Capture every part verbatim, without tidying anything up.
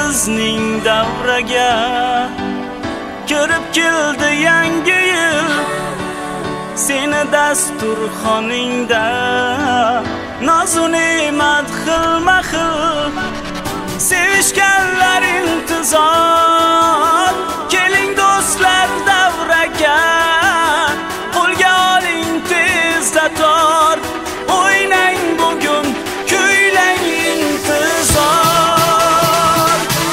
bizning davraga. Kirib keldi yangi yil, seni dasturxoningda nozu ne'mat xilma-xil. Sevishganlar intizor, keling do'stlar davraga. Qo'lga oling tezda tor, o'ynang bugun, kuylang intizor.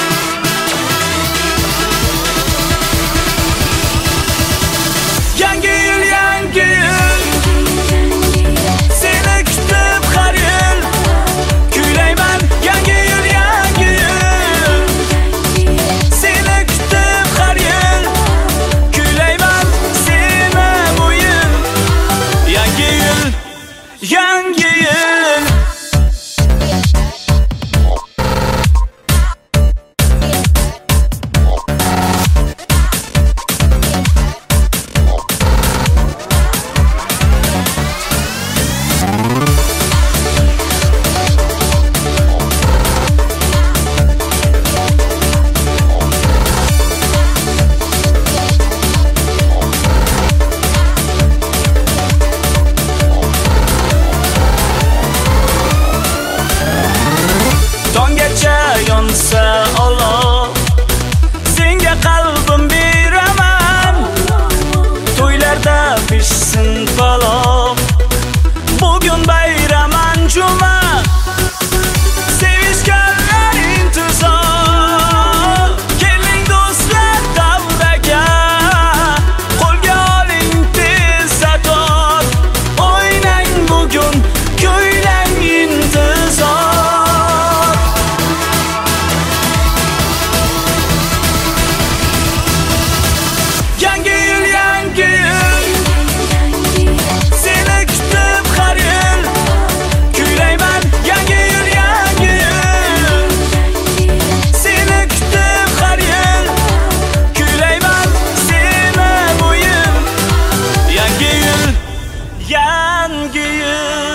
Yangi yil, yangi yil, seni kutib har yil kuylayman. Yangi yil, yangi yil, seni kutib har yil kuylayman. Seni bu yil, yangi yil, yangi yil. Tongacha yonsa olov, senga qalbim beraman. To'ylarda pishsin palov, bugun bayram anjuma. Sevishganlar intizor, keling do'stlar davraga. Qo'lga oling tezda tor, o'ynang bugun, kuylang intizor. Yangi yil, yangi yil, seni kutib har yil kuylayman. Yangi yil, yangi yil, seni kutib har yil kuylayman. Seni bu yil, yangi yil, yangi yil.